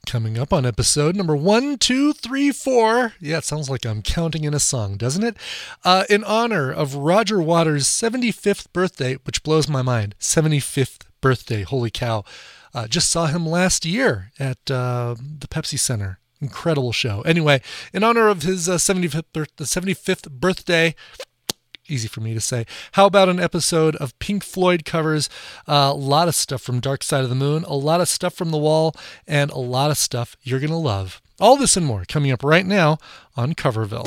Coming up on episode number 1234. Yeah, it sounds like I'm counting in a song, doesn't it? In honor of Roger Waters' 75th birthday, which blows my mind. 75th birthday, holy cow. Just saw him last year at the Pepsi Center. Incredible show. Anyway, in honor of his 75th birthday, easy for me to say, how about an episode of Pink Floyd covers? A lot of stuff from Dark Side of the Moon, a lot of stuff from The Wall, and a lot of stuff you're going to love. All this and more coming up right now on Coverville.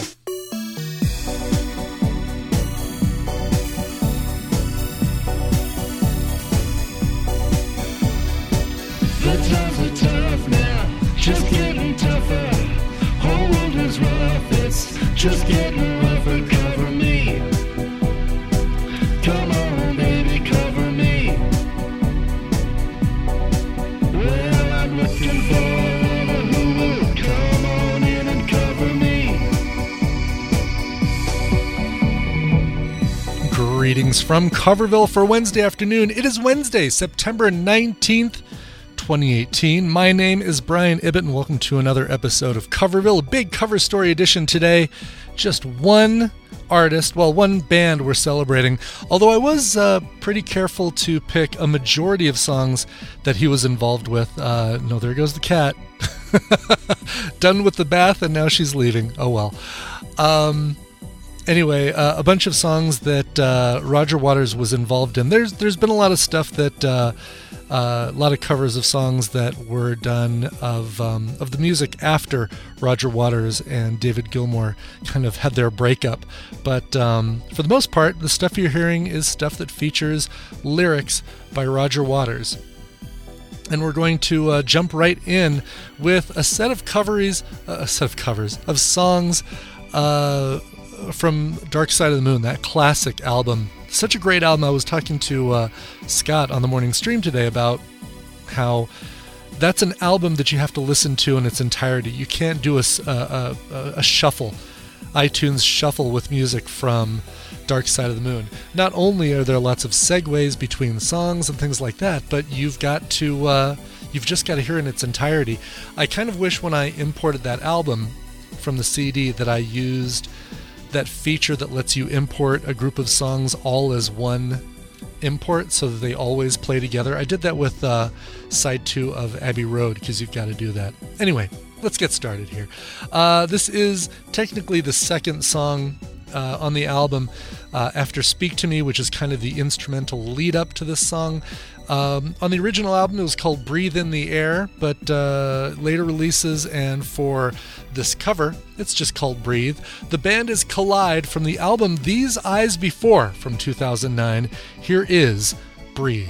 The times are tough now, just getting tougher. Whole world is rough, it's just getting rougher. Cover me. Come on, baby, cover me. Well, I'm looking for who will come on in and cover me. Greetings from Coverville for Wednesday afternoon. It is Wednesday, September 19th, 2018. My name is Brian Ibbett, and welcome to another episode of Coverville, a big cover story edition today. Just one artist, well, one band we're celebrating, although I was pretty careful to pick a majority of songs that he was involved with. No, there goes the cat. Done with the bath, and now she's leaving. Oh well. Anyway, a bunch of songs that Roger Waters was involved in. There's been a lot of stuff that a lot of covers of songs that were done of the music after Roger Waters and David Gilmour kind of had their breakup. But for the most part, the stuff you're hearing is stuff that features lyrics by Roger Waters. And we're going to jump right in with a set of covers of songs from Dark Side of the Moon, that classic album. Such a great album. I was talking to Scott on the morning stream today about how that's an album that you have to listen to in its entirety. You can't do a shuffle, iTunes shuffle with music from Dark Side of the Moon. Not only are there lots of segues between songs and things like that, but you've just got to hear it in its entirety. I kind of wish when I imported that album from the CD that I used that feature that lets you import a group of songs all as one import so that they always play together. I did that with side 2 of Abbey Road because you've got to do that. Anyway, let's get started here. This is technically the second song on the album after Speak to Me, which is kind of the instrumental lead up to this song. On the original album, it was called Breathe in the Air, but later releases and for this cover, it's just called Breathe. The band is Collide from the album These Eyes Before from 2009. Here is Breathe.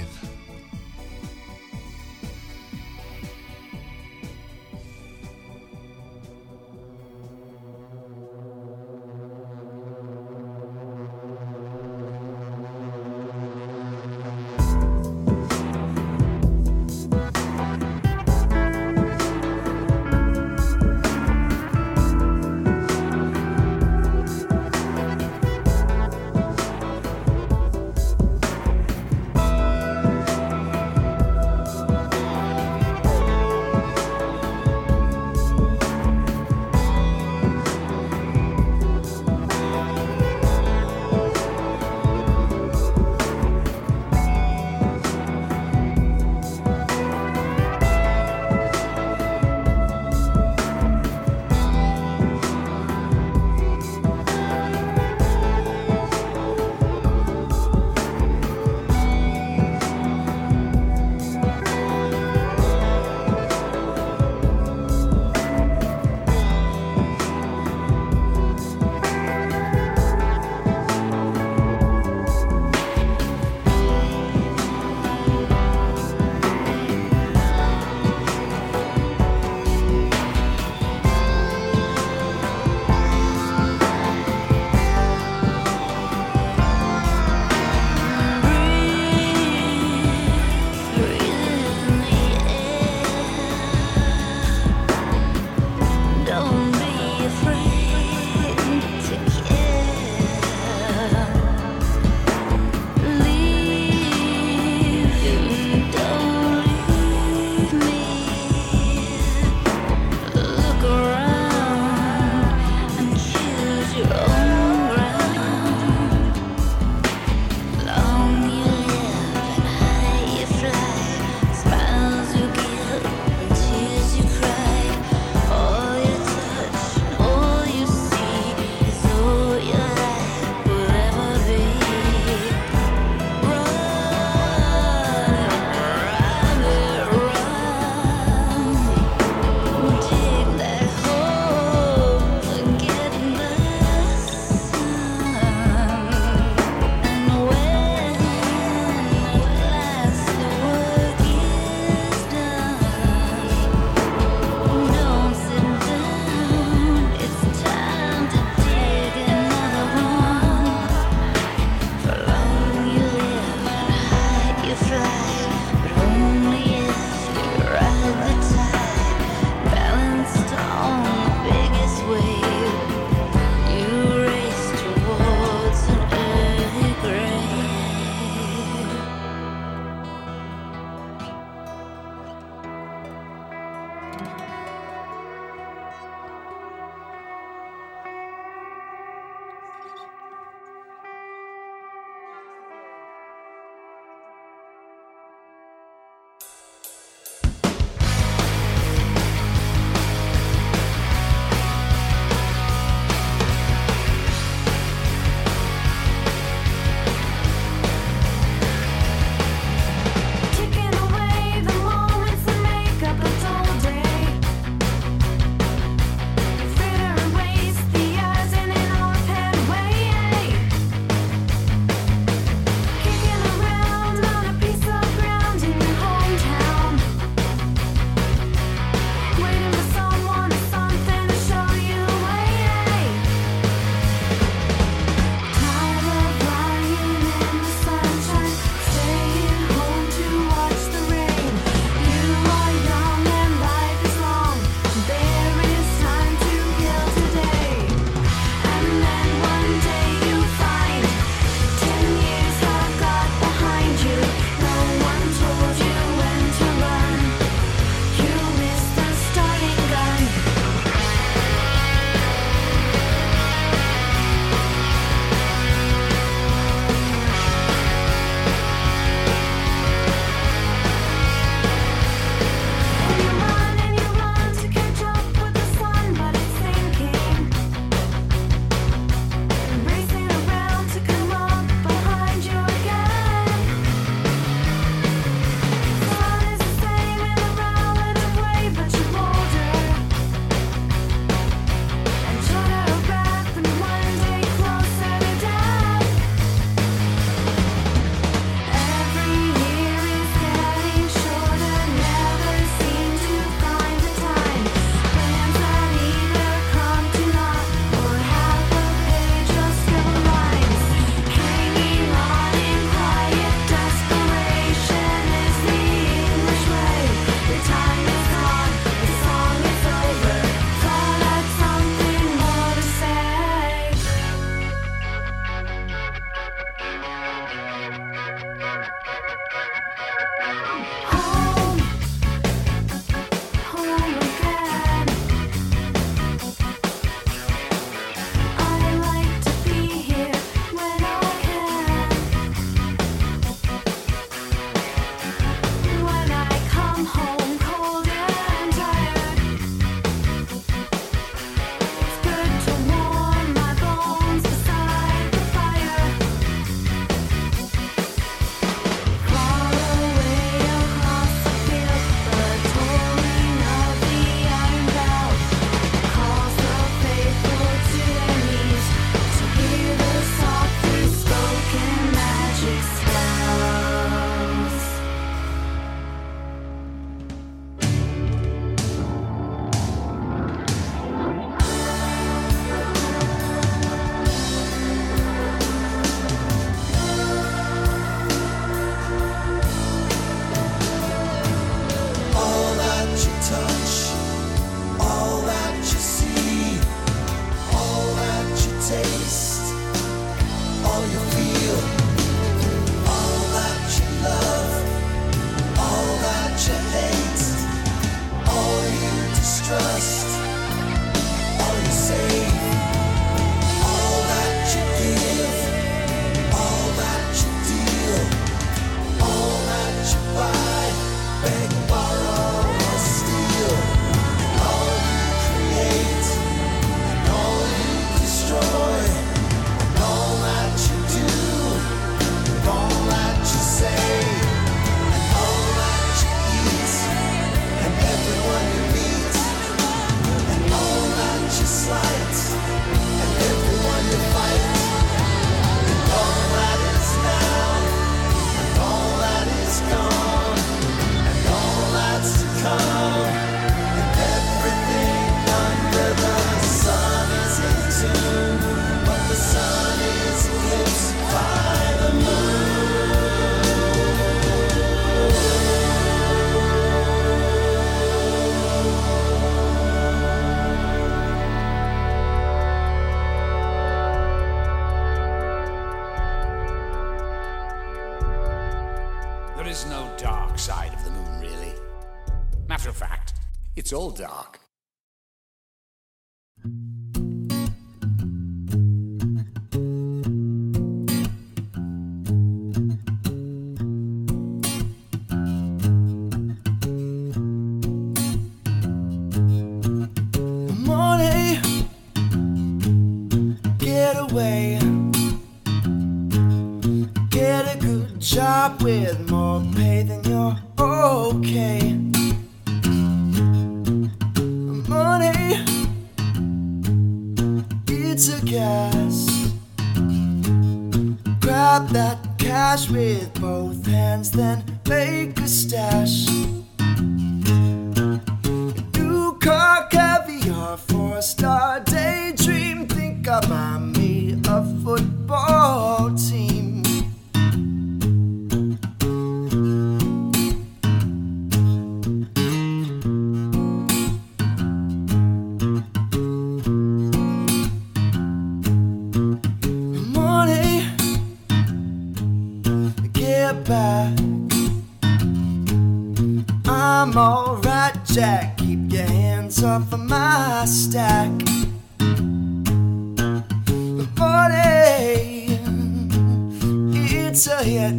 fact, it's all dark. Money, get away. Get a good job with more pay than you're okay. Money, it's a gas. Grab that cash with both hands, then make a stash. New car, caviar, 4-star daydream. Think I might me a football team. Money, get back. I'm alright, Jack. Keep your hands off of my stack. Money, it's a hit.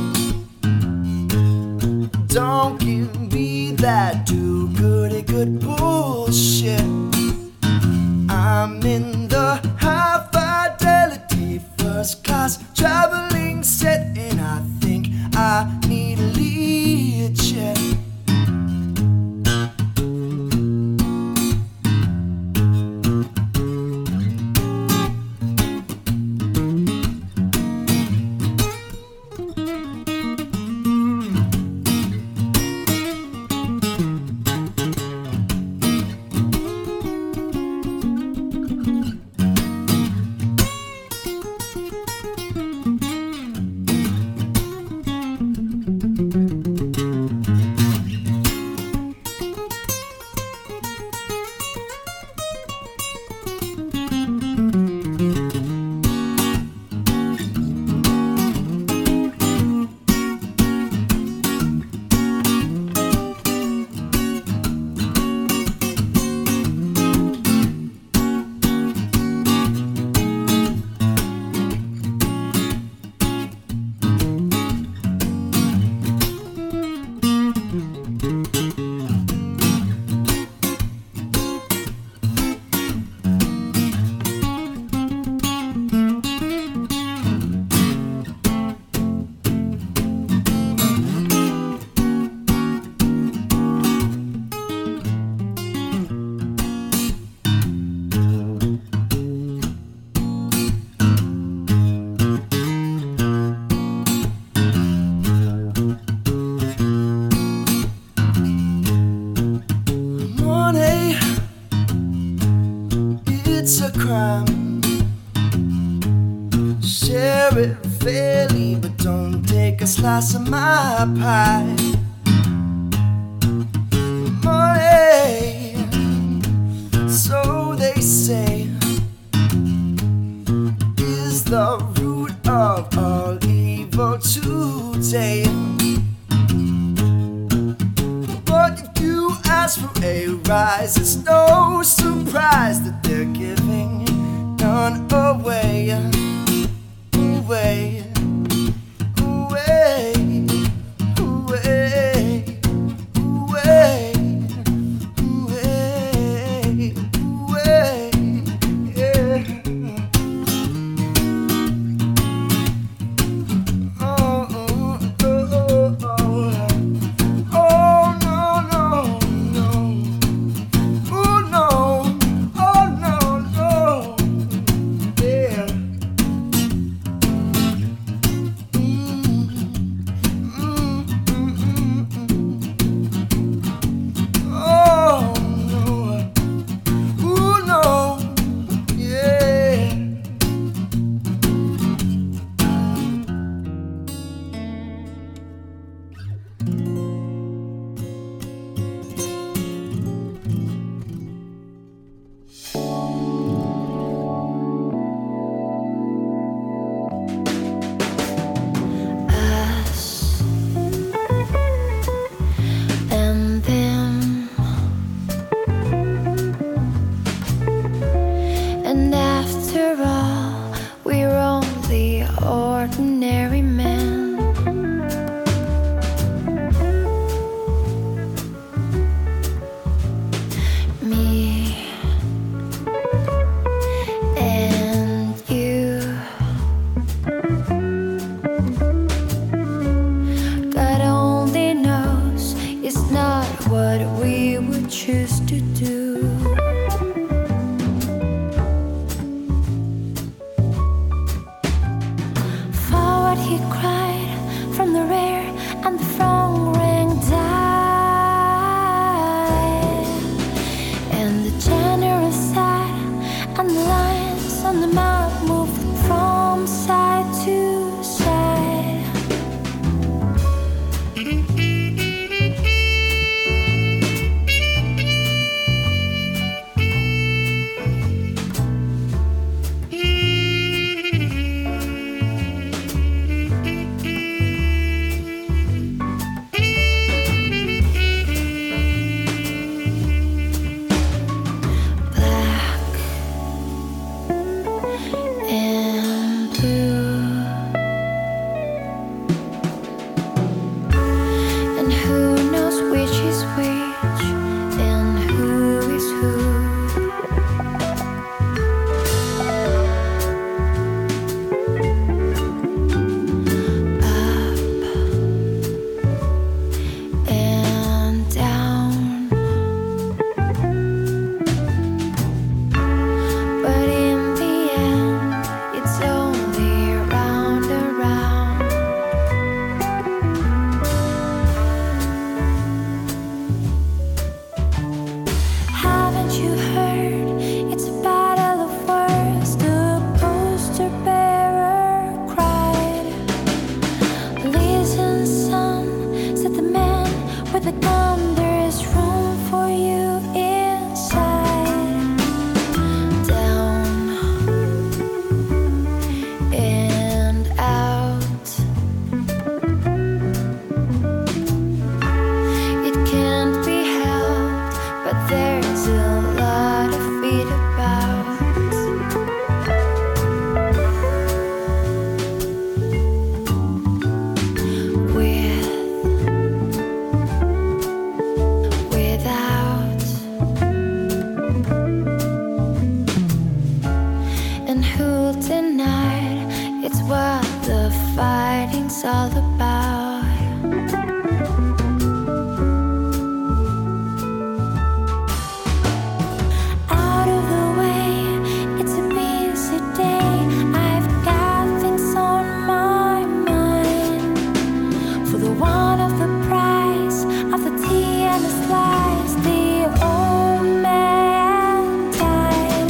Don't give me that do-goody good bullshit. I'm in the high fidelity first class traveling set, and I think I need a lead jet. It's a crime. Share it fairly, but don't take a slice of my pie. Money, so they say, is the root of all evil today. But if you ask for a rise, it's no surprise that they're giving none away. Away, away, away, away, away, away, yeah. Oh, oh, oh, oh, oh, no, no, no. Oh, no, oh, no, no, yeah. to do. Forward he cried from the rear, and the front ring died. And the general sighed, and the lines on the map moved from side to side. And blue, and who knows which is which, and who is who. Up and down, but in the end, it's only round and round. Haven't you heard? It's a battle of words. The poster bearer cried. Listen, son, said the man with the gun. There's room for you inside. Down and out. It can't be helped, but there's a lot of it about. With, without. And who'll deny it? It's what the fighting's all about. Out of the way, it's a busy day. I've got things on my mind. For the want of the price of the tea and the slice, the old man died.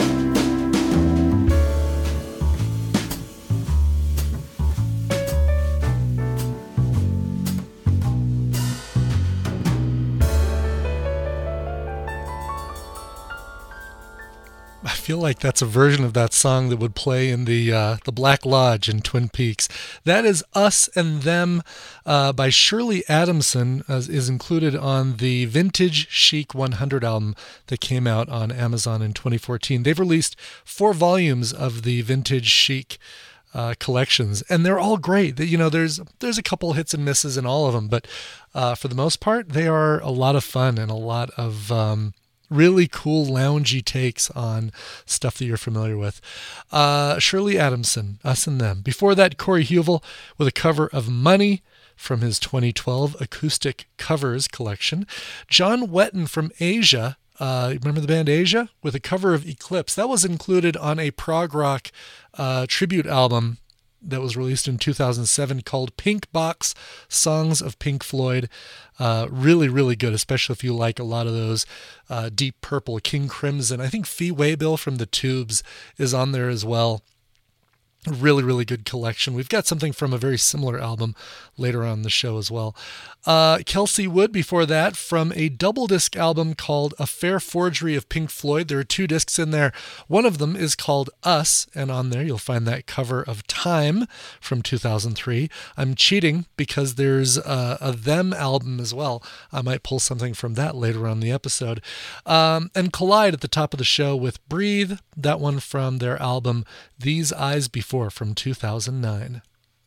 I feel like that's a version of that song that would play in the Black Lodge in Twin Peaks. That is Us and Them by Shirley Adamson, is included on the Vintage Chic 100 album that came out on Amazon in 2014. They've released 4 volumes of the Vintage Chic collections, and they're all great. You know, there's a couple hits and misses in all of them, but for the most part, they are a lot of fun and a lot of really cool loungy takes on stuff that you're familiar with. Shirley Adamson, Us and Them. Before that, Corey Huvel with a cover of Money from his 2012 Acoustic Covers collection. John Wetton from Asia, remember the band Asia? With a cover of Eclipse. That was included on a prog rock tribute album that was released in 2007 called Pink Box Songs of Pink Floyd. Really, really good, especially if you like a lot of those Deep Purple, King Crimson. I think Fee Waybill from the Tubes is on there as well. Really, really good collection. We've got something from a very similar album later on in the show as well. Kelsey Wood before that from a double disc album called A Fair Forgery of Pink Floyd. There are 2 discs in there. One of them is called Us, and on there you'll find that cover of Time from 2003. I'm cheating because there's a Them album as well. I might pull something from that later on in the episode. And Collide at the top of the show with Breathe, that one from their album These Eyes Before from 2009.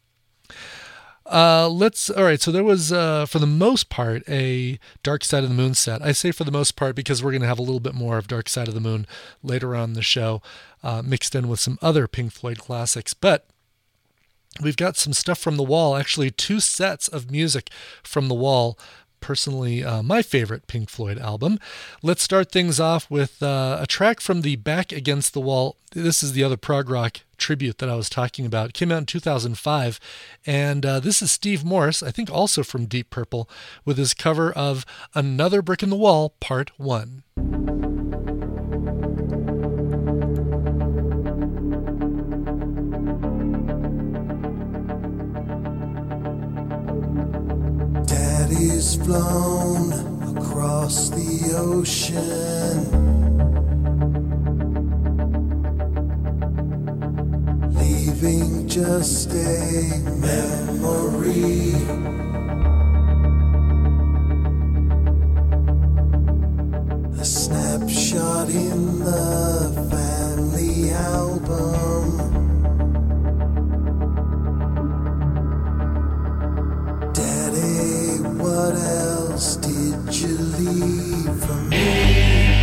All right, so there was, for the most part, a Dark Side of the Moon set. I say for the most part because we're going to have a little bit more of Dark Side of the Moon later on in the show, mixed in with some other Pink Floyd classics. But we've got some stuff from The Wall, actually 2 sets of music from The Wall personally my favorite Pink Floyd album. Let's start things off with a track from the Back Against the Wall. This is the other prog rock tribute that I was talking about. It came out in 2005, and this is Steve Morse, I think also from Deep Purple, with his cover of Another Brick in the Wall, Part 1. Daddy's flown across the ocean, leaving just a memory. A snapshot in the family album. Daddy, what else did you leave for me?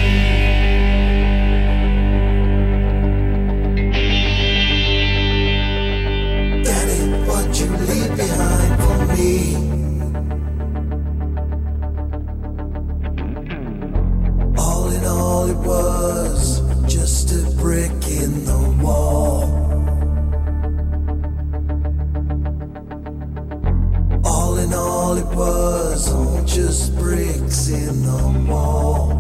You leave behind for me. All in all, it was just a brick in the wall. All in all, it was all just bricks in the wall.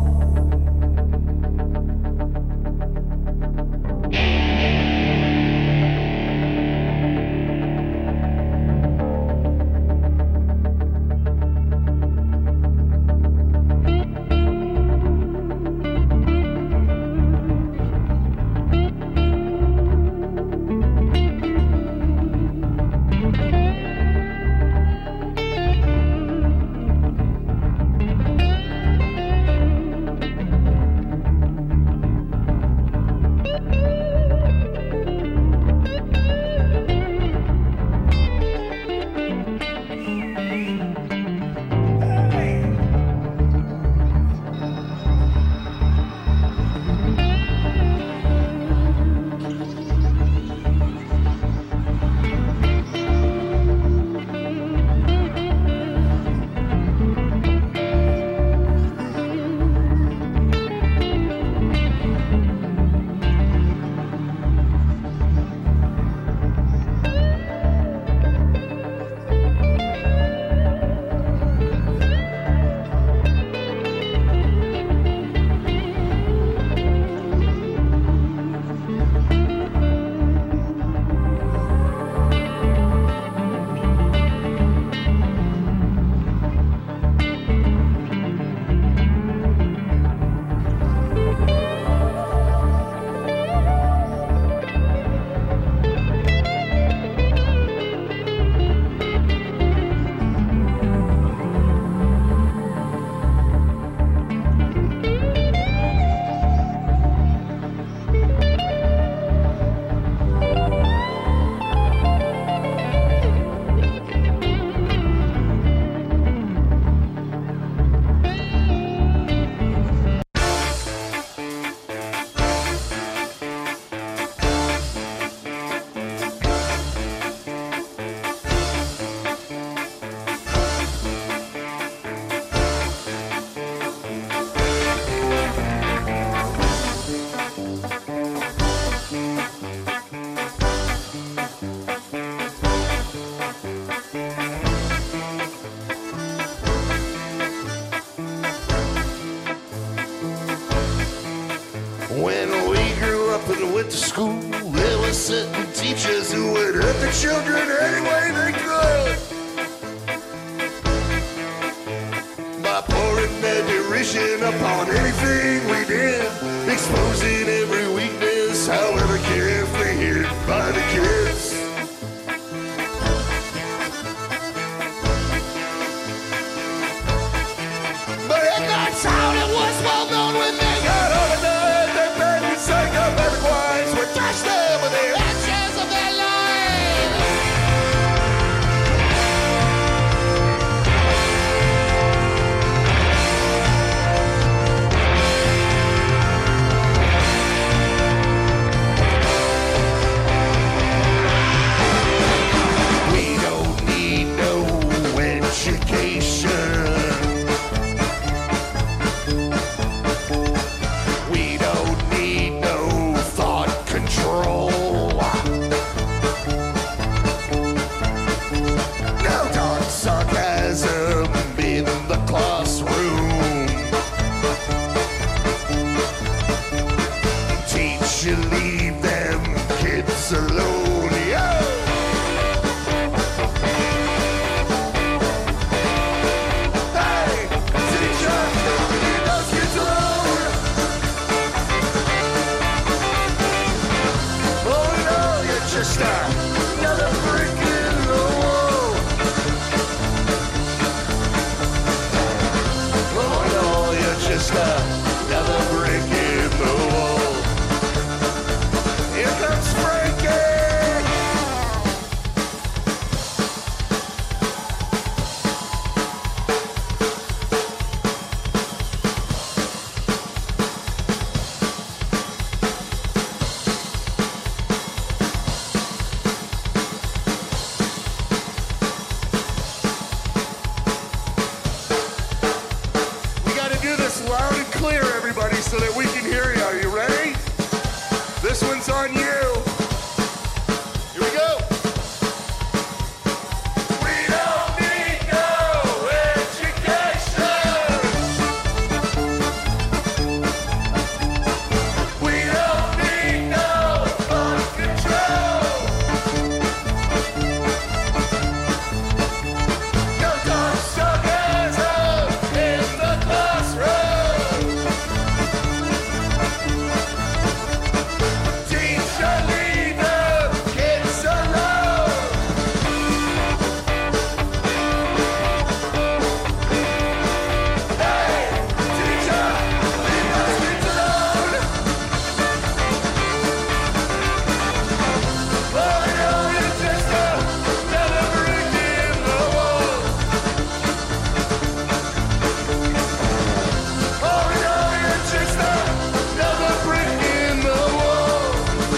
went to school, there were certain teachers who would hurt the children any way they could by pouring their derision upon anything we did, exposing every weakness, however carefully hid by the kids. But that's how it was well known when they got on the night. They made me psychopathic wise would touch them with the actions of their lives. alone. Yo! Hey, teacher, leave those kids alone. Oh no, you're just another brick in the wall. Oh no, you're just another brick in the wall. Here comes Frankie. We gotta do this loud and clear, everybody, so that we can hear you. Are you ready? This one's on you. Here we go. We don't need no education. We don't need no fun control. No cocksuckers out in the classroom. Teacher, leave the kids alone. Hey, teacher, leave those kids alone. Oh, no, you're just another brick in the wall. Oh, no, you're just another brick in the wall.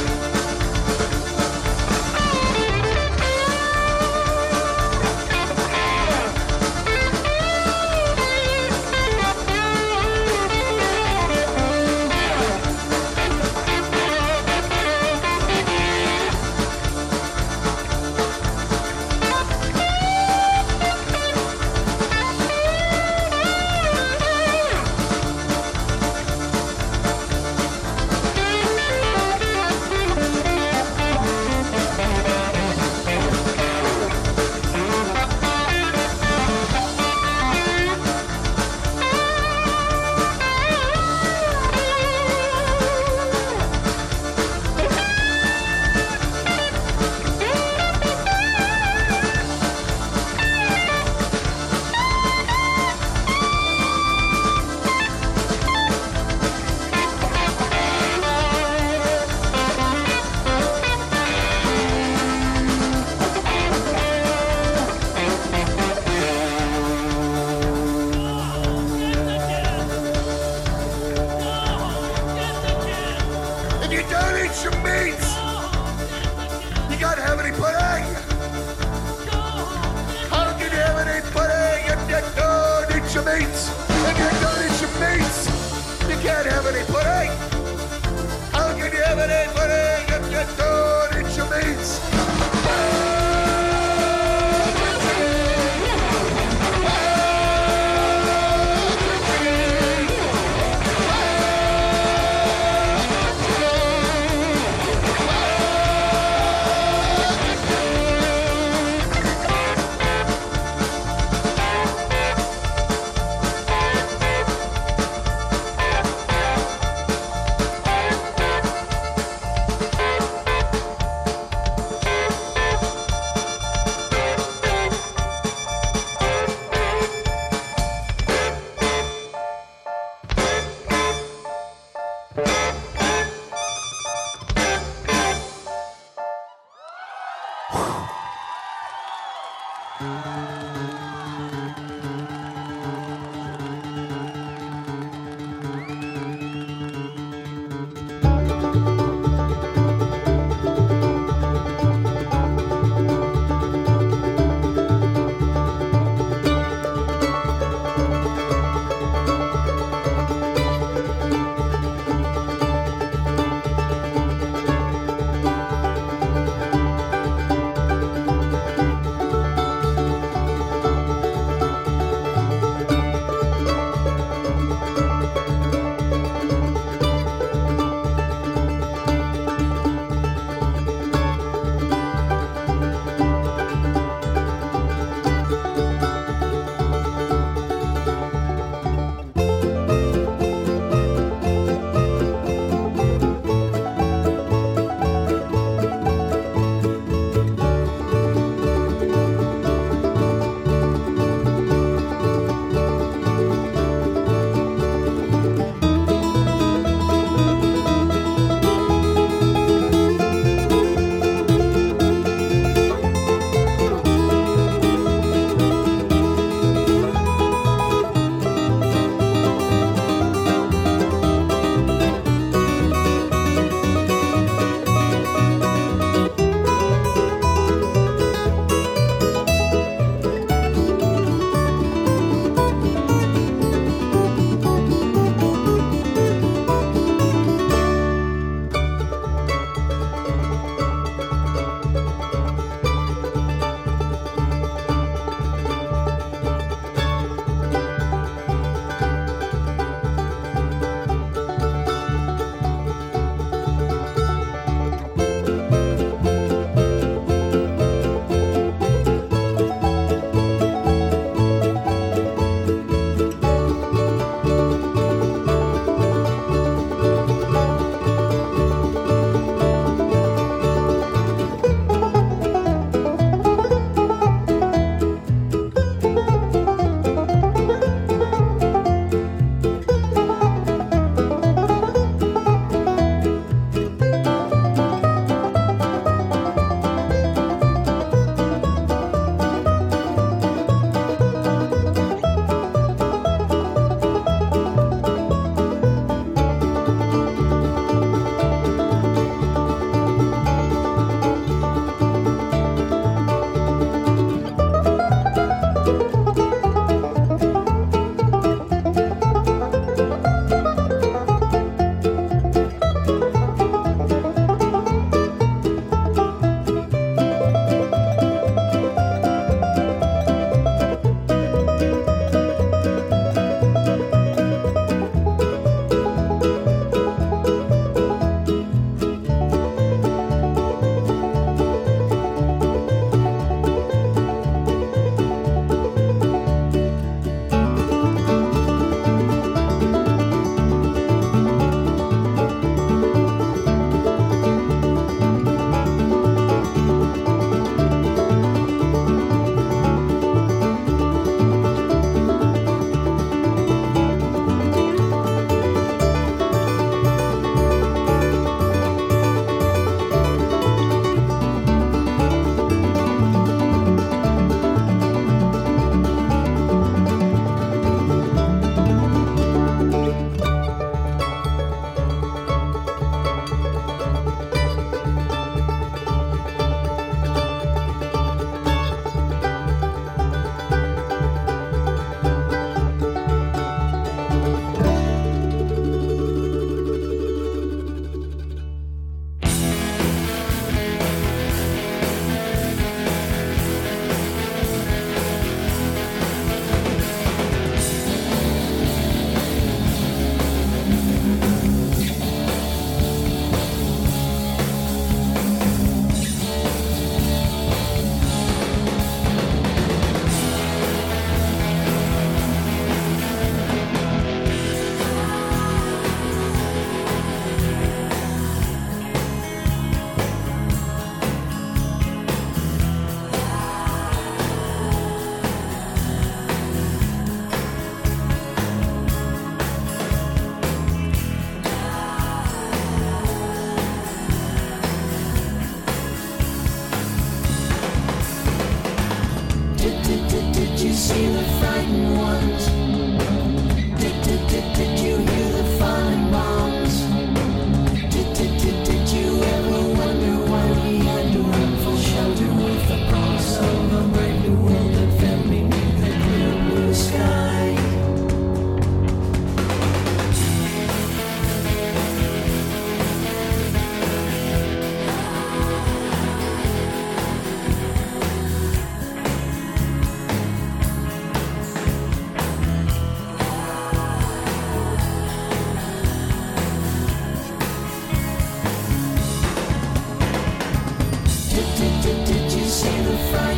If you don't eat your meats, you gotta have any pudding. How can you have any pudding if you don't eat your meats? If you don't eat your meats, you can't have any pudding. How can you have any pudding if you don't eat your meats?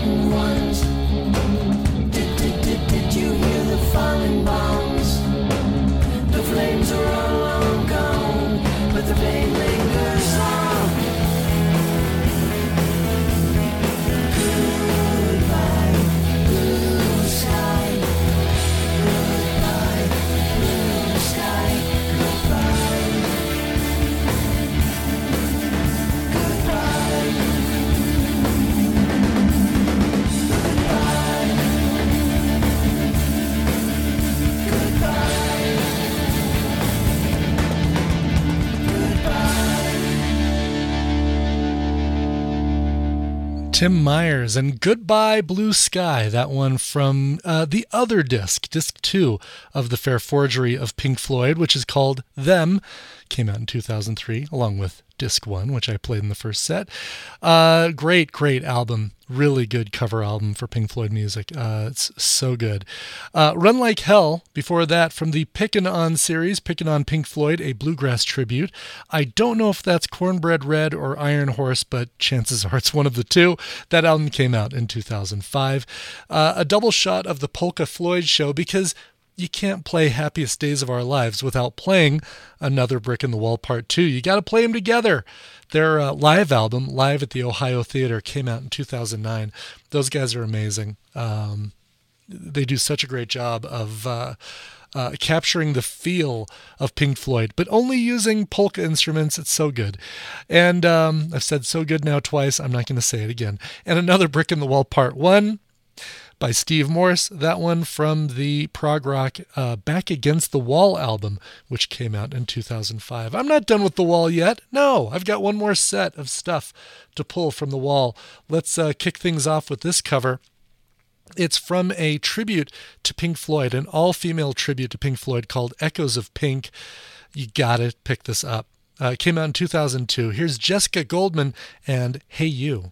falling ones. Did you hear the falling bombs? The flames are all long gone, but the pain lingers on. Goodbye, blue sky. Goodbye, blue sky. Goodbye. Goodbye. Tim Myers and Goodbye Blue Sky, that one from the other disc 2 of the Fair Forgery of Pink Floyd, which is called Them, came out in 2003, along with disc 1, which I played in the first set. Great album. Really good cover album for Pink Floyd music. It's so good. Run Like Hell, before that, from the Pickin' On series, Pickin' On Pink Floyd, a bluegrass tribute. I don't know if that's Cornbread Red or Iron Horse, but chances are it's one of the two. That album came out in 2005. A double shot of the Polka Floyd show, because you can't play Happiest Days of Our Lives without playing Another Brick in the Wall Part 2. You got to play them together. Their live album, Live at the Ohio Theater, came out in 2009. Those guys are amazing. They do such a great job of capturing the feel of Pink Floyd, but only using polka instruments. It's so good. And I've said so good now twice. I'm not going to say it again. And Another Brick in the Wall Part 1 by Steve Morse, that one from the prog rock Back Against the Wall album, which came out in 2005. I'm not done with The Wall yet. No, I've got one more set of stuff to pull from The Wall. Let's kick things off with this cover. It's from a tribute to Pink Floyd, an all-female tribute to Pink Floyd called Echoes of Pink. You gotta pick this up. It came out in 2002. Here's Jessica Goldman and Hey You.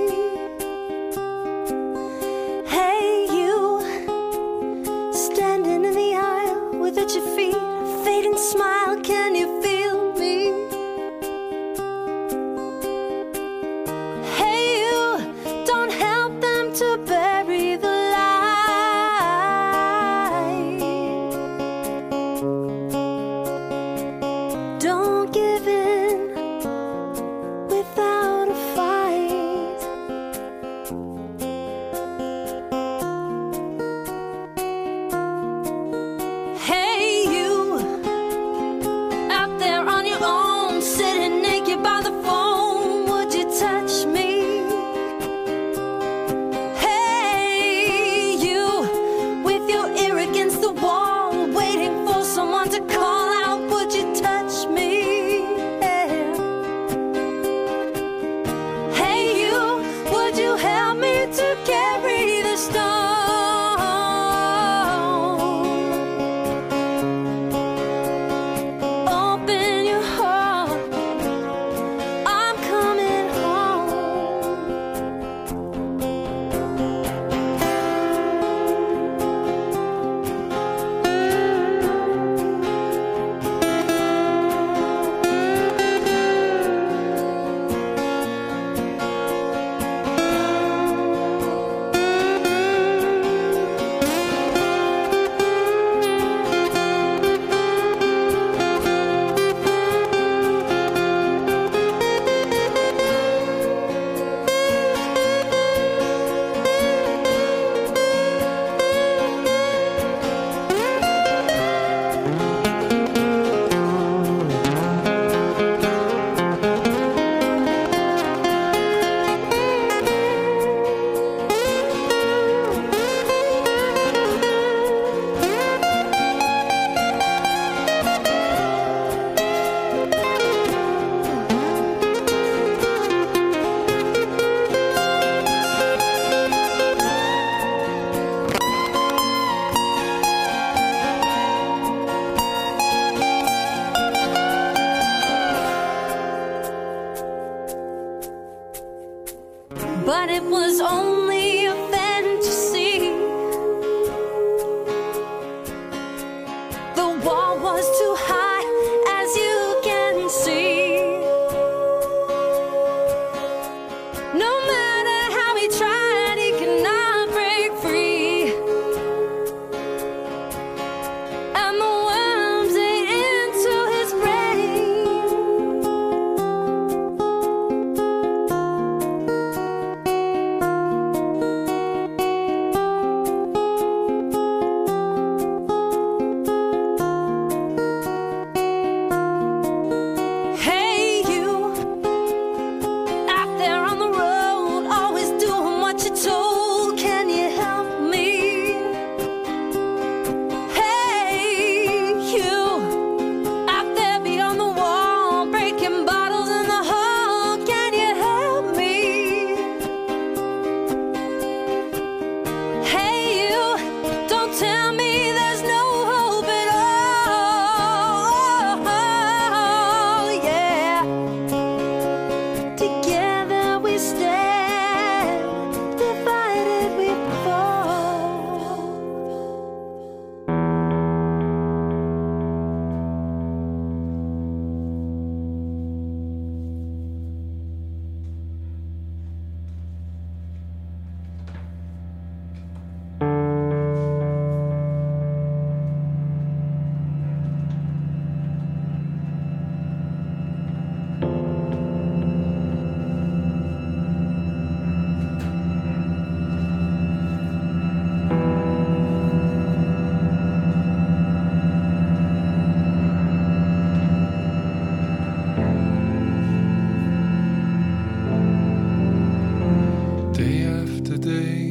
Standing but it was only a fantasy. The wall was too high, as you can see. No matter how he tried, he could not break free. And the worms ate into his brain. Hey, you, out there on the road, always doing what you're told. Can you help me? Hey, you, out there beyond the wall, breaking bottles in the hall. Can you help me? Hey, you, don't tell me there's no hope at all. Yeah. Together we stand, divided we fall. Day after day,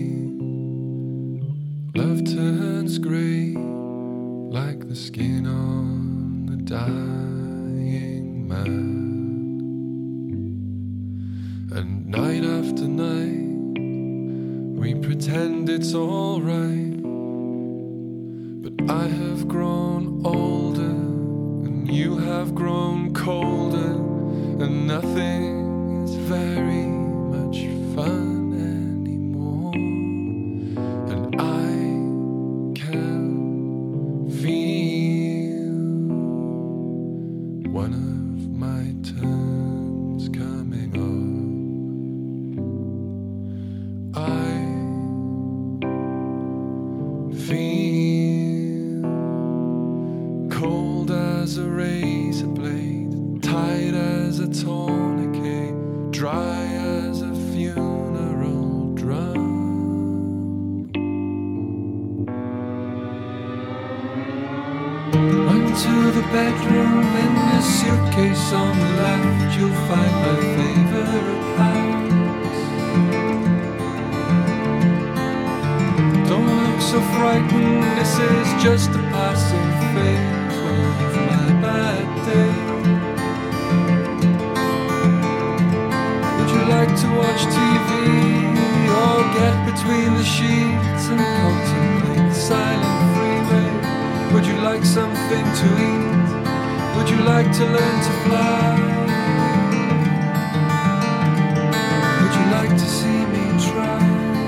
love turns grey like the skin on the dying man. And night after night, we pretend it's alright. But I have grown older, and you have grown colder, and nothing is very much fun anymore. And I can feel one of my turns coming up. I feel cold as a razor blade, tight as a tourniquet, dry as a funeral drum. Run to the bedroom, in the suitcase on the left you'll find my favorite house. Don't look so frightened, this is just a passing phase of my bad day. Would you like to watch TV or get between the sheets and contemplate the silent freeway? Would you like something to eat? Would you like to learn to fly? Would you like to see me try?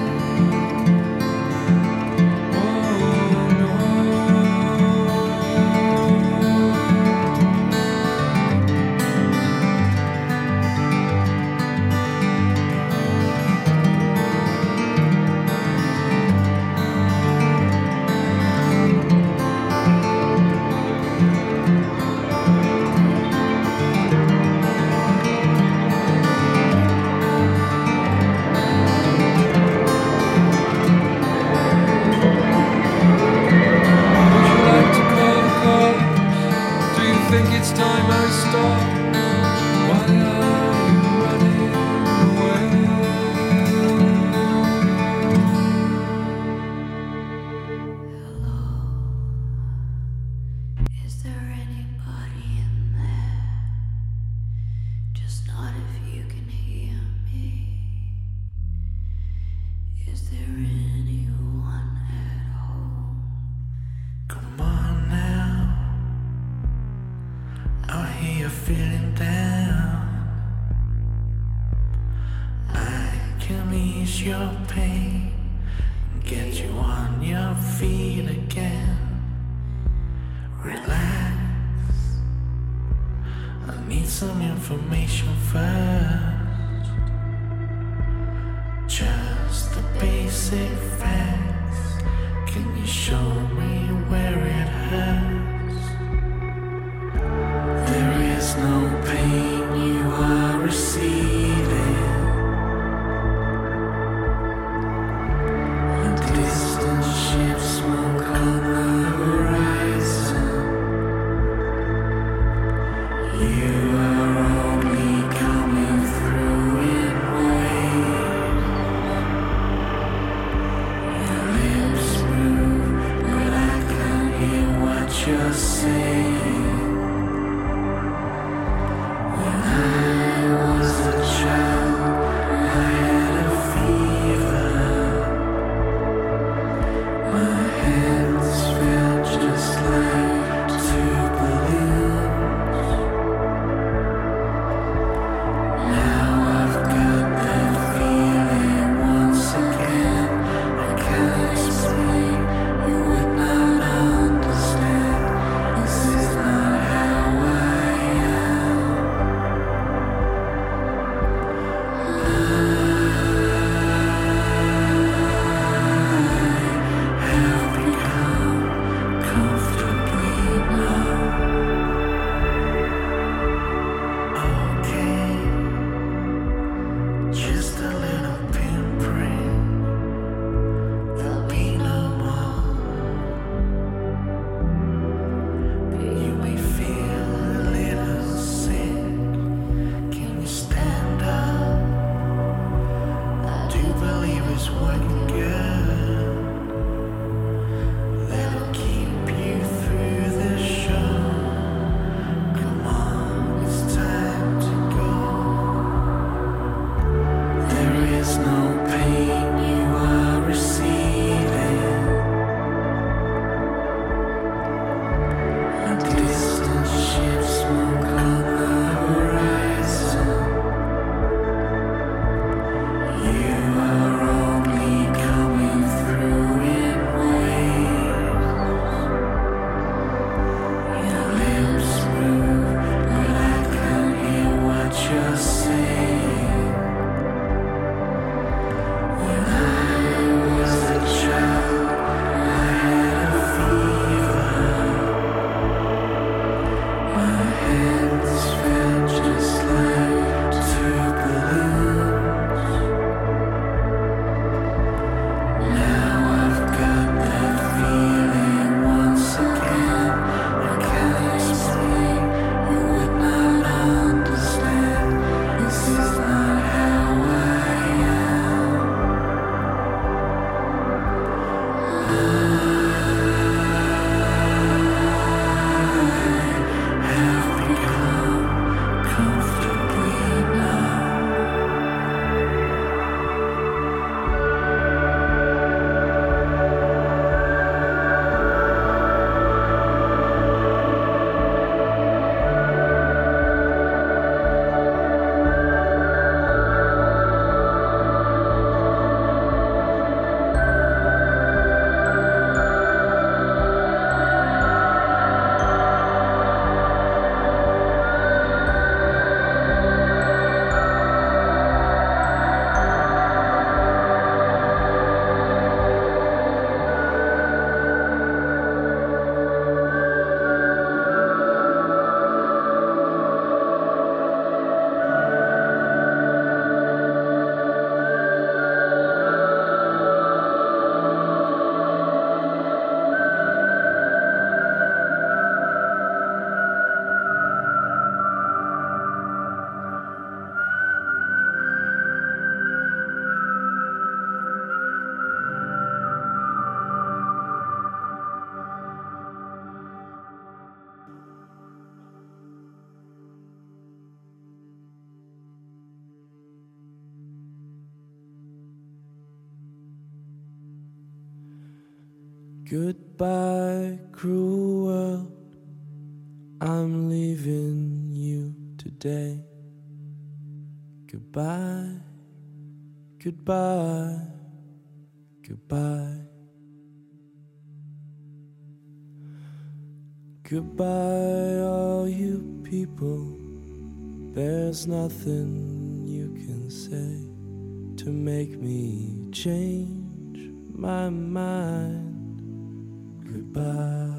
It's time I stop. Why are you running away? Hello, is there anybody in there? Just not if you can hear me. Is there anyone at home? Come on now, I hear you feeling down. I can be ease your pain, get you on your feet again. Relax, I need some information first. Just the basic facts. Can you show me where it hurts? There is no pain you are receiving. A distant ship, smoke on the horizon. You are only coming through in waves. Your lips move, but I can't hear what you're saying. When I was a child, I had a fever. My hands felt just like two balloons. Now I've got that feeling once again. I can't explain, you would not understand. This is not how I am. I have become comfortably numb. Okay, just a little pinprick, there'll be no more. You may feel a little sick. Can you stand up? I do believe it's working good. That'll keep you through the show. Come on, it's time to go. There is no pain you are receiving. A distant ship, smoke on the horizon. You are only coming through in waves. Your lips move, but I can't hear what you're saying. When I was a child, I had a fever. My hands felt just like two balloons. Now I've got that feeling once again. I can't explain, you would not understand. This is not how I am. I have become comfortably numb. Goodbye, cruel world. I'm leaving you today. Goodbye, Goodbye, goodbye. Goodbye, all you people. There's nothing you can say to make me change my mind. Goodbye.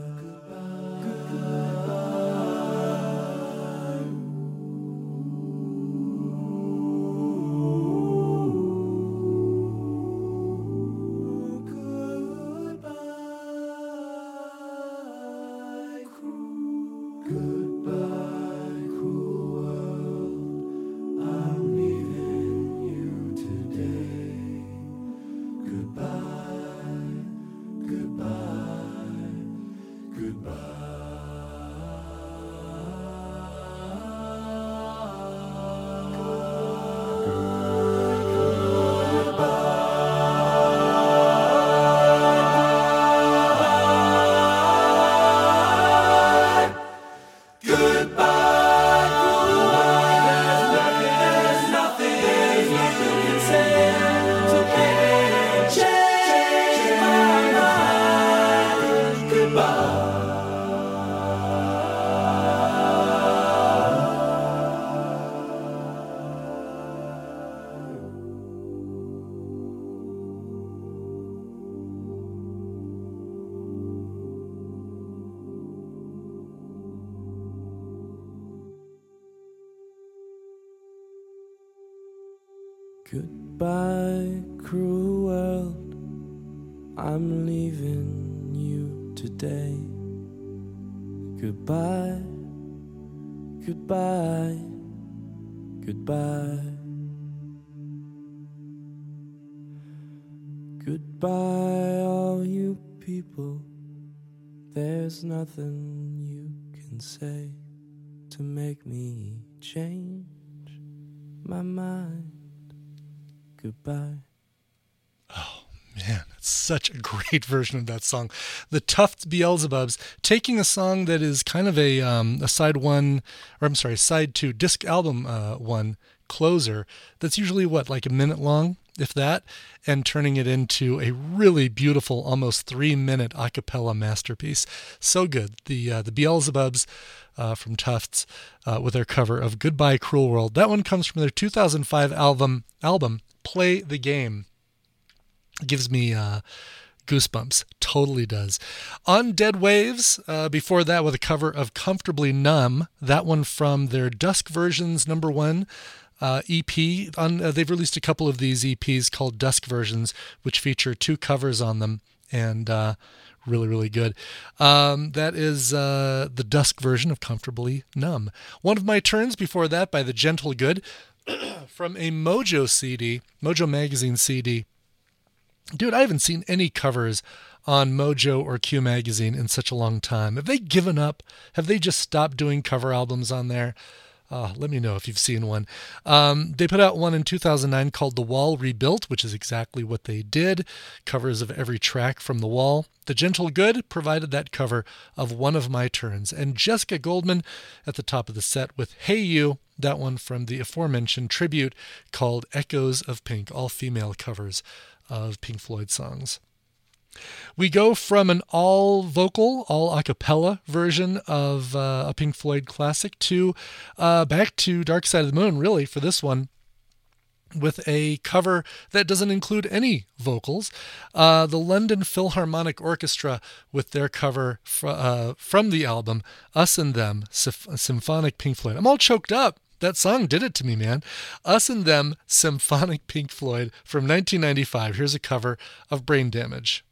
Goodbye, cruel world, I'm leaving you today. Goodbye, goodbye, goodbye. Goodbye, all you people. There's nothing you can say to make me change my mind. Goodbye. Oh, man, that's such a great version of that song. The Tufts Beelzebubs, taking a song that is kind of a side one, or I'm sorry, side two, disc album one closer that's usually, like a minute long, if that, and turning it into a really beautiful, almost 3-minute a cappella masterpiece. So good. The Beelzebubs from Tufts with their cover of Goodbye Cruel World. That one comes from their 2005 album Play the Game. It gives me goosebumps. Totally does. On Dead Waves, before that with a cover of Comfortably Numb, that one from their Dusk Versions #1 EP. They've released a couple of these EPs called Dusk Versions, which feature 2 covers on them, and really, really good. That is the Dusk version of Comfortably Numb. One of My Turns before that by The Gentle Good from a Mojo CD, Mojo Magazine CD. Dude, I haven't seen any covers on Mojo or Q Magazine in such a long time. Have they given up? Have they just stopped doing cover albums on there? Let me know if you've seen one. They put out one in 2009 called The Wall Rebuilt, which is exactly what they did. Covers of every track from The Wall. The Gentle Good provided that cover of One of My Turns. And Jessica Goldman at the top of the set with Hey You, that one from the aforementioned tribute called Echoes of Pink, all female covers of Pink Floyd songs. We go from an all-vocal, all-a cappella version of a Pink Floyd classic to back to Dark Side of the Moon, really, for this one, with a cover that doesn't include any vocals. The London Philharmonic Orchestra with their cover from the album Us and Them, Symphonic Pink Floyd. I'm all choked up. That song did it to me, man. Us and Them, Symphonic Pink Floyd from 1995. Here's a cover of Brain Damage.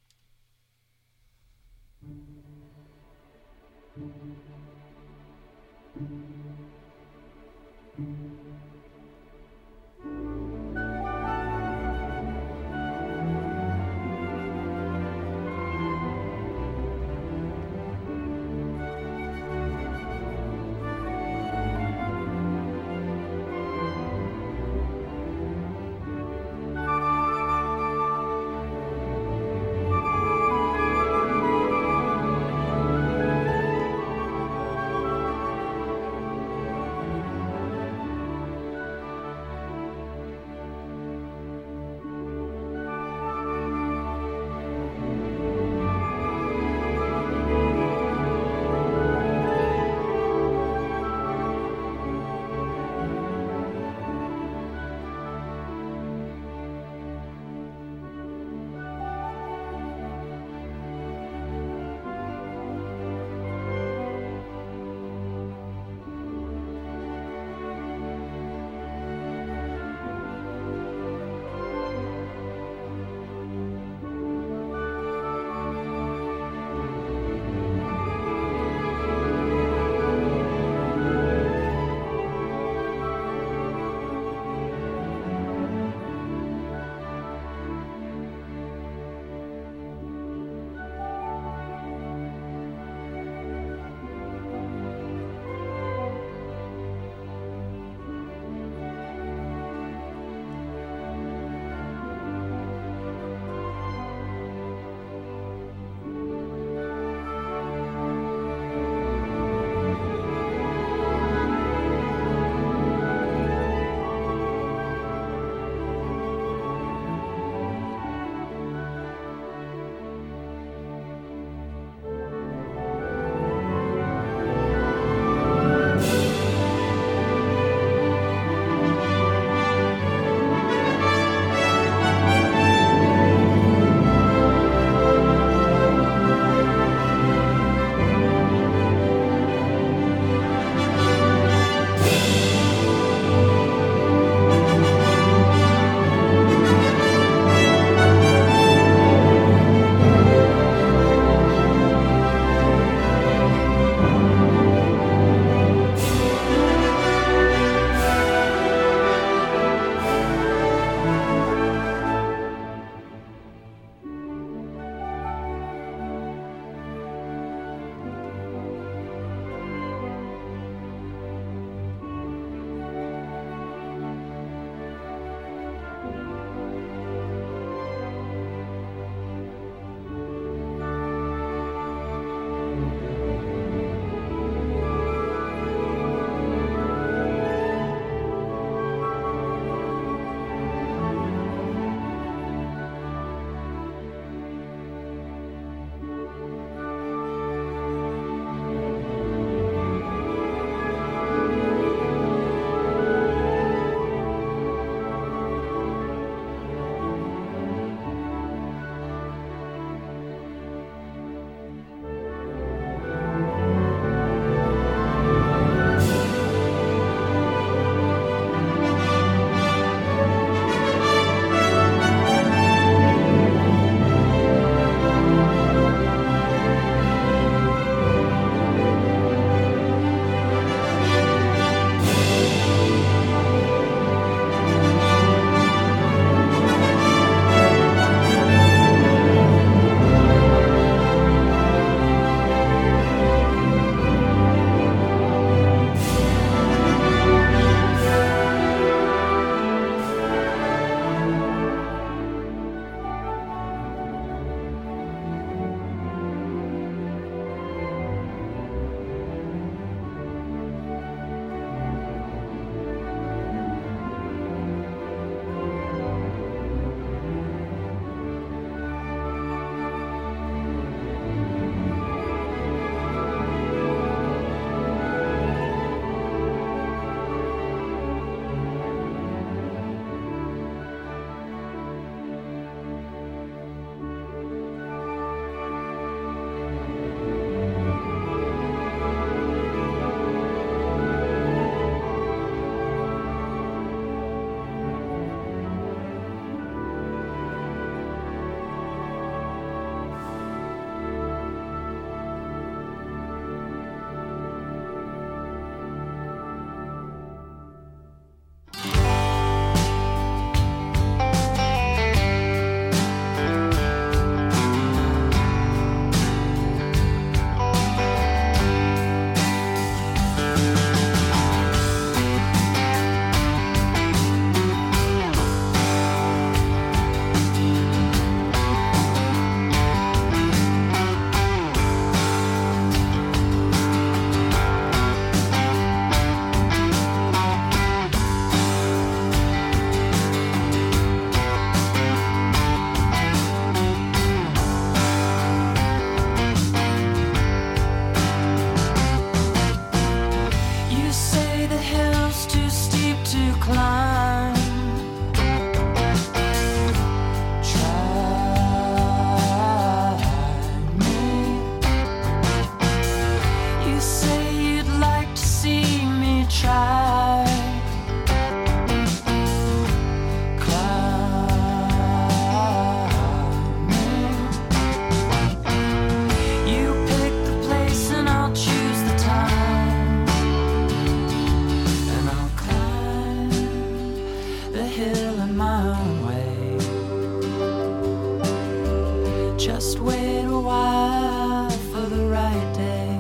Just wait a while for the right day.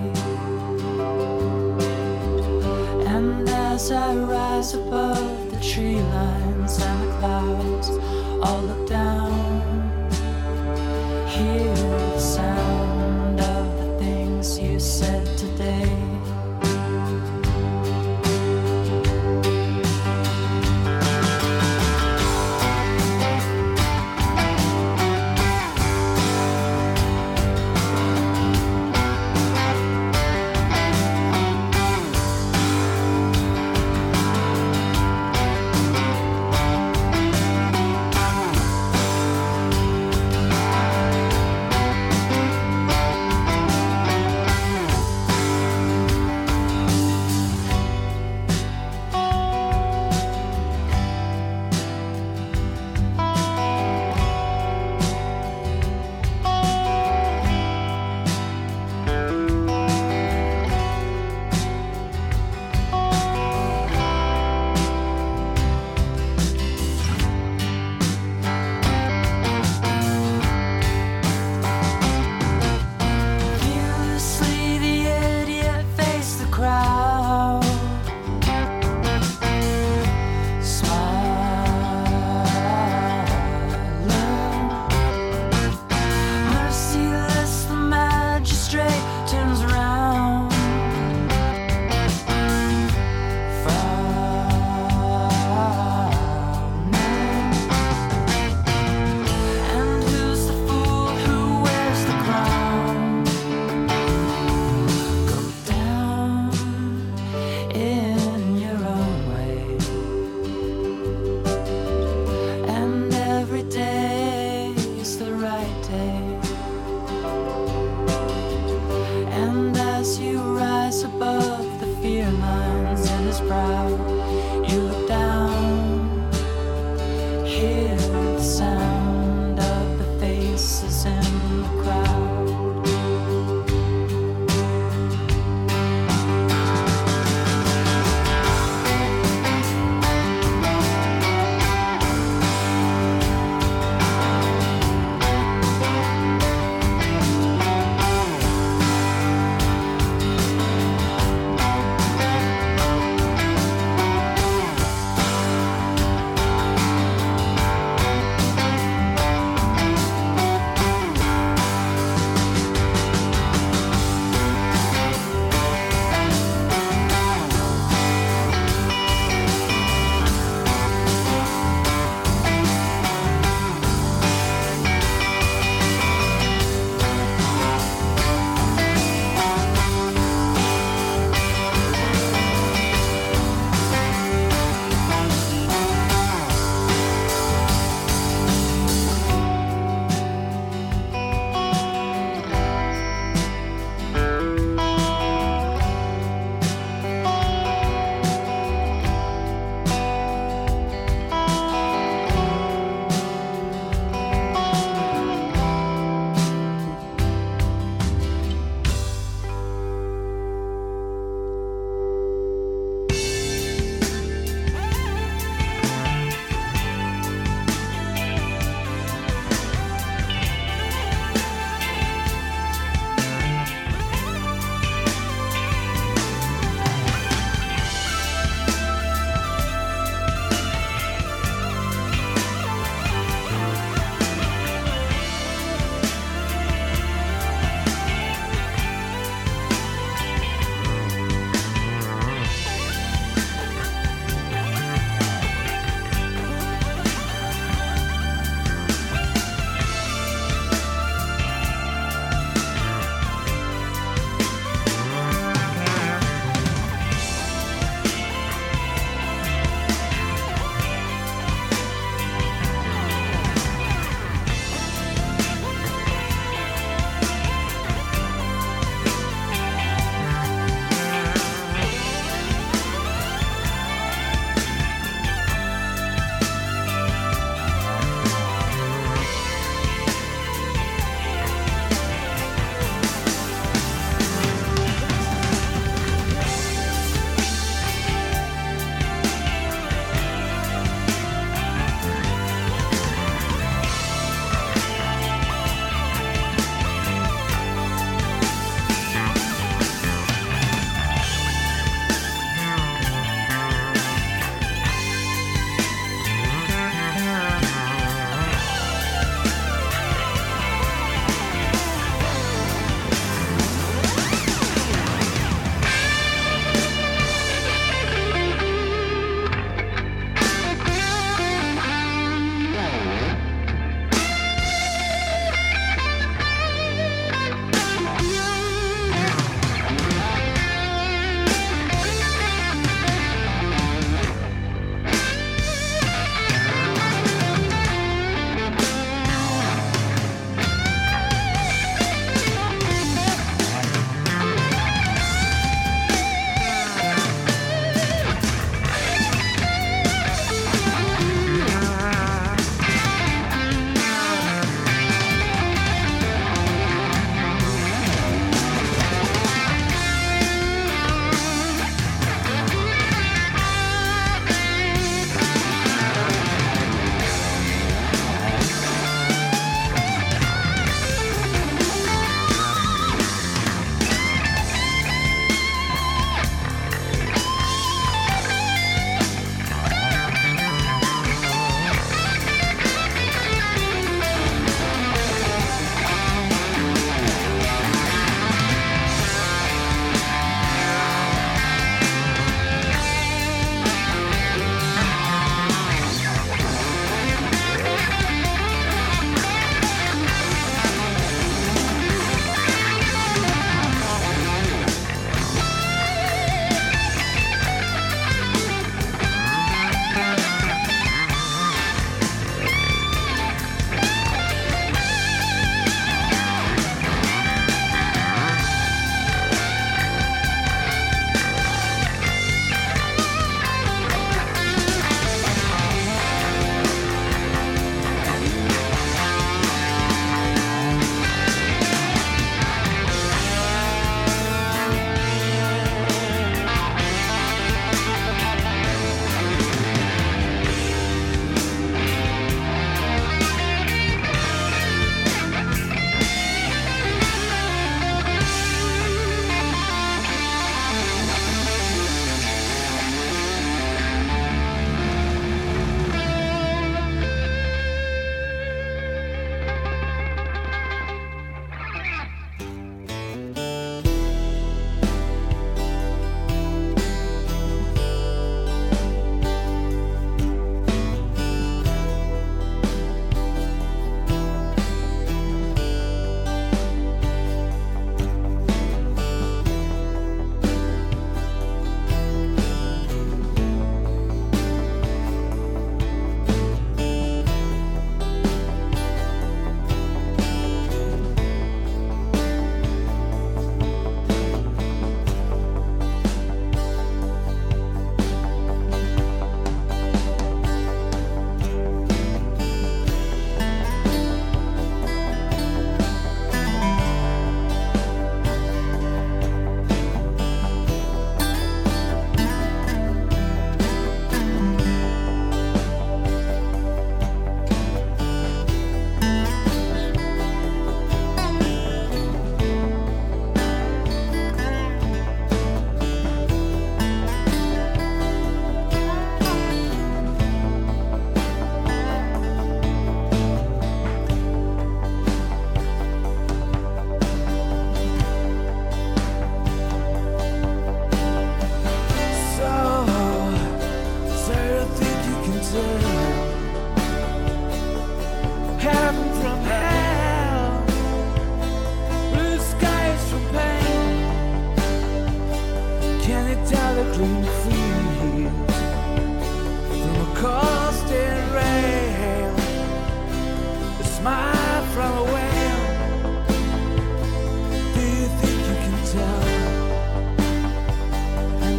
And as I rise above the tree lines and the clouds, I'll look down, hear the sound of the things you said today.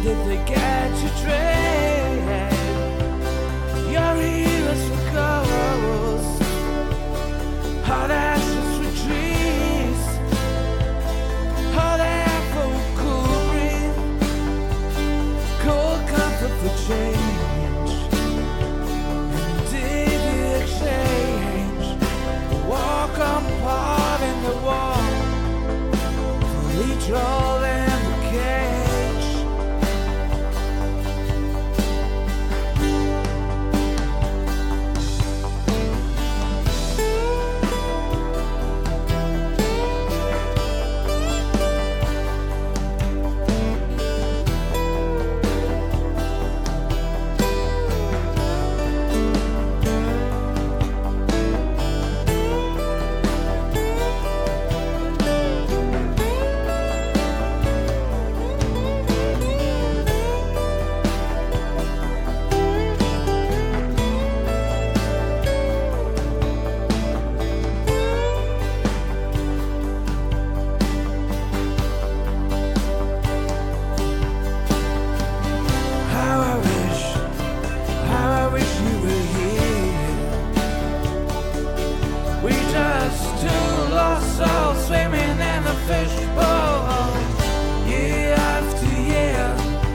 did they get you trained? Your heroes for ghosts, hot ashes for trees, hot air for cool breeze, cold comfort for change. And did you exchange a walk apart in the wall for each roll in the cage? How I wish you were here. We just two lost souls swimming in a fishbowl, year after year,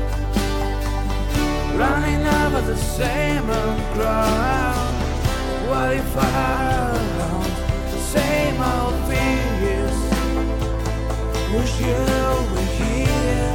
running over the same old ground. What if I found the same old fears? Wish you were here.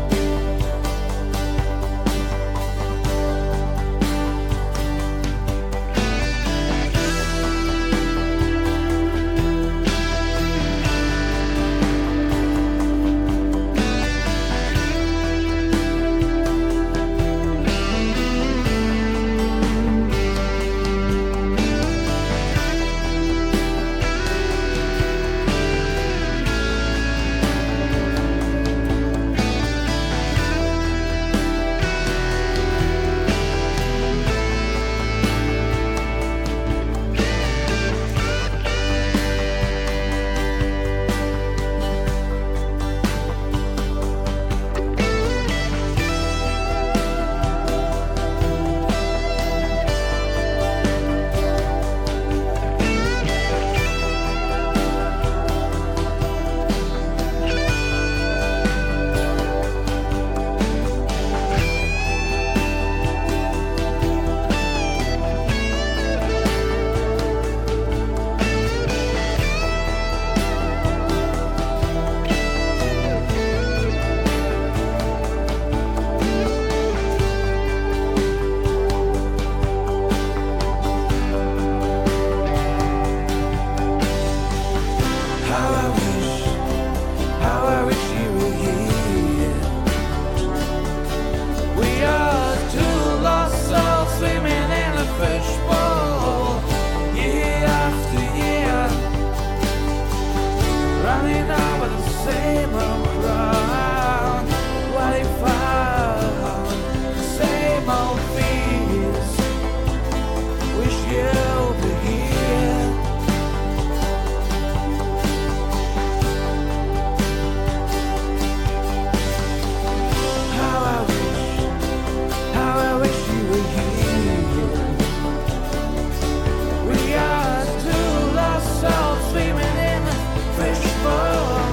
How I wish you were here. We are two lost souls swimming in a fishbowl, year after year, running over the same old ground. What if I found the same old fears? Wish you were here. How I wish you were here. We are two lost souls swimming in a fishbowl,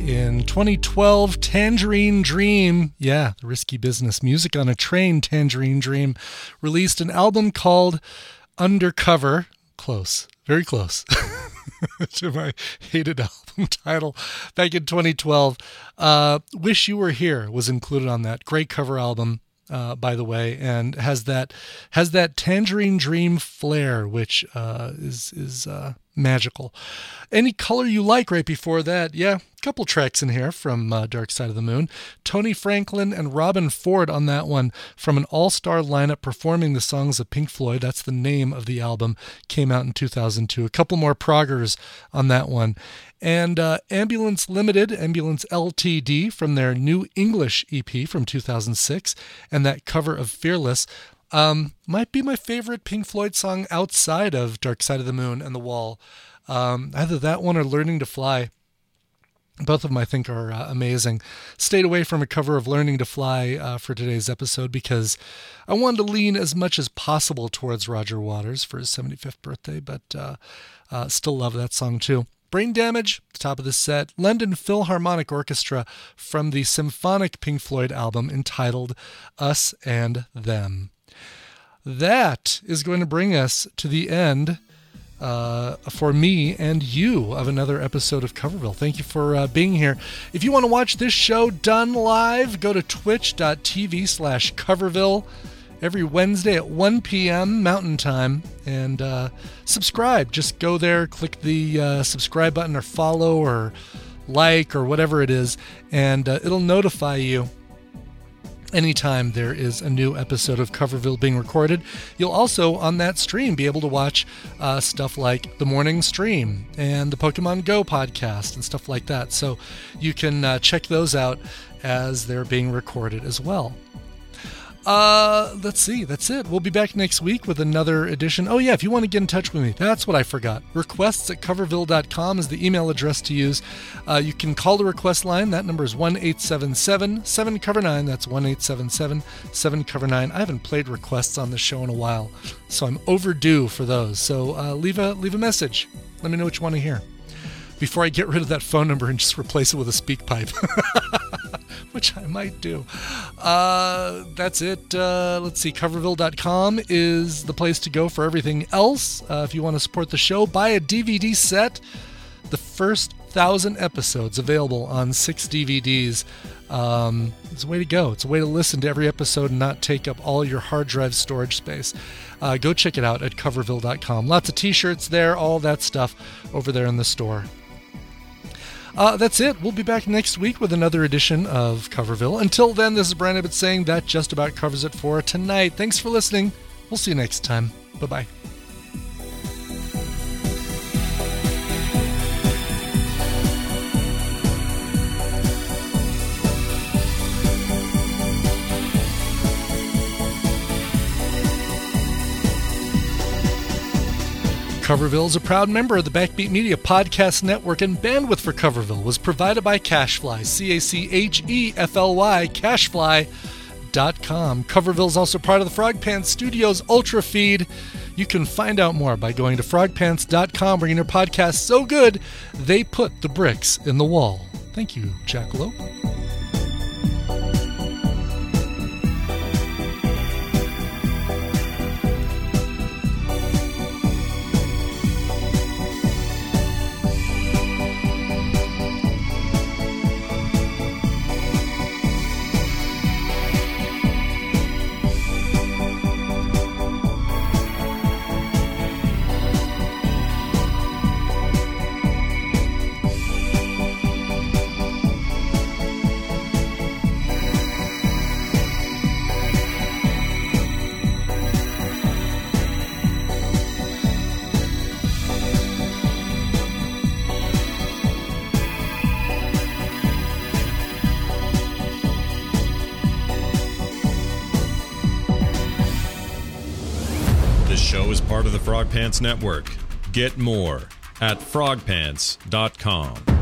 In 2012, Tangerine Dream, yeah, the Risky Business Music on a Train, Tangerine Dream, released an album called Undercover. Close, very close to my hated album title back in 2012. Wish You Were Here was included on that. Great cover album. By the way, and has that Tangerine Dream flair, which is magical. Any Color You Like right before that, yeah, a couple tracks in here from Dark Side of the Moon. Tony Franklin and Robin Ford on that one from an all-star lineup performing the songs of Pink Floyd. That's the name of the album. Came out in 2002. A couple more proggers on that one. And Ambulance Limited, Ambulance LTD from their New English EP from 2006, and that cover of Fearless might be my favorite Pink Floyd song outside of Dark Side of the Moon and The Wall. Either that one or Learning to Fly. Both of them I think are amazing. Stayed away from a cover of Learning to Fly for today's episode because I wanted to lean as much as possible towards Roger Waters for his 75th birthday, but still love that song too. Brain Damage, the top of the set, London Philharmonic Orchestra from the symphonic Pink Floyd album entitled Us and Them. That is going to bring us to the end for me and you of another episode of Coverville. Thank you for being here. If you want to watch this show done live, go to twitch.tv/Coverville every Wednesday at 1 p.m. Mountain Time and subscribe. Just go there, click the subscribe button or follow or like or whatever it is, and it'll notify you anytime there is a new episode of Coverville being recorded. You'll also, on that stream, be able to watch stuff like the morning stream and the Pokemon Go podcast and stuff like that. So you can check those out as they're being recorded as well. Let's see. That's it. We'll be back next week with another edition. Oh, yeah, if you want to get in touch with me, that's what I forgot. Requests@coverville.com is the email address to use. You can call the request line. That number is 1-877-7-COVER-9. That's 1-877-7-COVER-9. I haven't played requests on the show in a while, so I'm overdue for those. So leave a message. Let me know what you want to hear before I get rid of that phone number and just replace it with a speak pipe. Which I might do. That's it. Let's see. Coverville.com is the place to go for everything else. If you want to support the show, buy a DVD set. The first 1,000 episodes available on 6 DVDs. It's a way to go. It's a way to listen to every episode and not take up all your hard drive storage space. Go check it out at Coverville.com. Lots of t-shirts there, all that stuff over there in the store. That's it. We'll be back next week with another edition of Coverville. Until then, this is Brian Ibbott saying that just about covers it for tonight. Thanks for listening. We'll see you next time. Bye-bye. Coverville is a proud member of the Backbeat Media Podcast Network, and bandwidth for Coverville was provided by Cashfly, CACHEFLY, Cashfly.com. Coverville is also part of the Frog Pants Studios Ultra Feed. You can find out more by going to frogpants.com, bringing their podcast so good they put the bricks in the wall. Thank you, Jackalope. Part of the Frog Pants Network. Get more at frogpants.com.